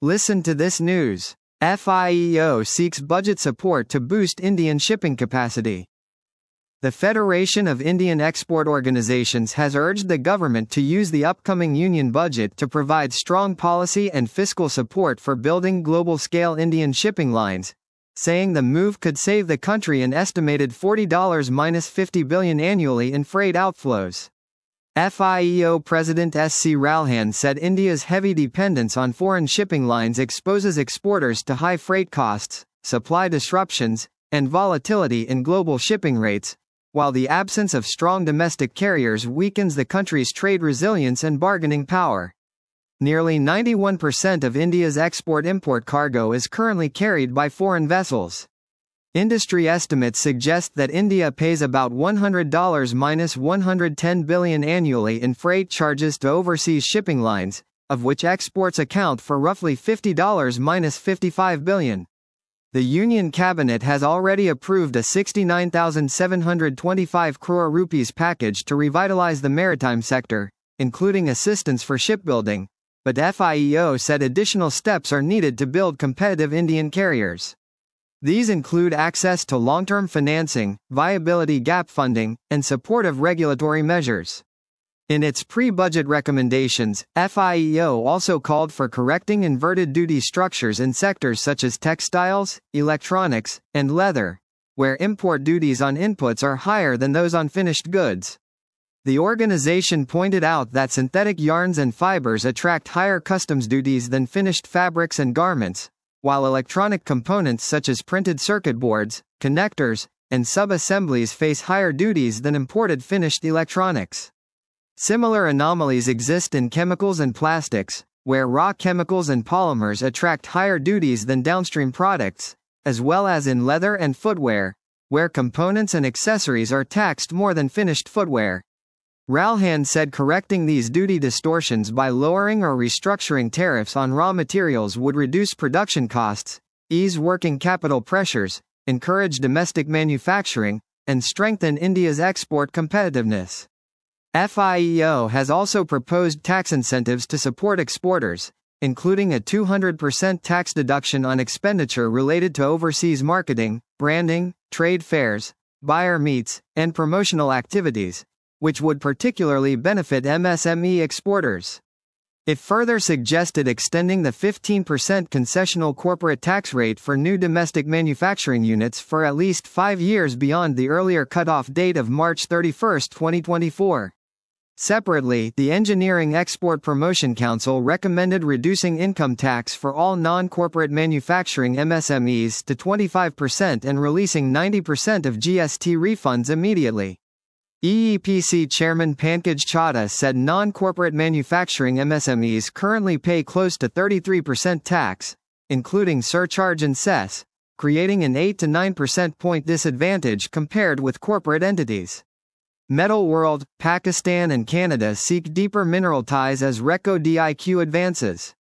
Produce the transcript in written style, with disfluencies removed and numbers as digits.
Listen to this news. FIEO seeks budget support to boost Indian shipping capacity. The Federation of Indian Export Organizations has urged the government to use the upcoming union budget to provide strong policy and fiscal support for building global-scale Indian shipping lines, saying the move could save the country an estimated $40–50 billion annually in freight outflows. FIEO President S.C. Ralhan said India's heavy dependence on foreign shipping lines exposes exporters to high freight costs, supply disruptions, and volatility in global shipping rates, while the absence of strong domestic carriers weakens the country's trade resilience and bargaining power. Nearly 91% of India's export-import cargo is currently carried by foreign vessels. Industry estimates suggest that India pays about $100–110 billion annually in freight charges to overseas shipping lines, of which exports account for roughly $50–55 billion. The Union Cabinet has already approved a 69,725 crore rupees package to revitalize the maritime sector, including assistance for shipbuilding, but FIEO said additional steps are needed to build competitive Indian carriers. These include access to long-term financing, viability gap funding, and supportive regulatory measures. In its pre-budget recommendations, FIEO also called for correcting inverted duty structures in sectors such as textiles, electronics, and leather, where import duties on inputs are higher than those on finished goods. The organization pointed out that synthetic yarns and fibers attract higher customs duties than finished fabrics and garments, while electronic components such as printed circuit boards, connectors, and sub-assemblies face higher duties than imported finished electronics. Similar anomalies exist in chemicals and plastics, where raw chemicals and polymers attract higher duties than downstream products, as well as in leather and footwear, where components and accessories are taxed more than finished footwear. Ralhan said correcting these duty distortions by lowering or restructuring tariffs on raw materials would reduce production costs, ease working capital pressures, encourage domestic manufacturing, and strengthen India's export competitiveness. FIEO has also proposed tax incentives to support exporters, including a 200% tax deduction on expenditure related to overseas marketing, branding, trade fairs, buyer meets, and promotional activities, which would particularly benefit MSME exporters. It further suggested extending the 15% concessional corporate tax rate for new domestic manufacturing units for at least 5 years beyond the earlier cutoff date of March 31, 2024. Separately, the Engineering Export Promotion Council recommended reducing income tax for all non-corporate manufacturing MSMEs to 25% and releasing 90% of GST refunds immediately. EEPC Chairman Pankaj Chadha said non-corporate manufacturing MSMEs currently pay close to 33% tax, including surcharge and cess, creating an 8 to 9% point disadvantage compared with corporate entities. Metal World, Pakistan and Canada seek deeper mineral ties as RECO DIQ advances.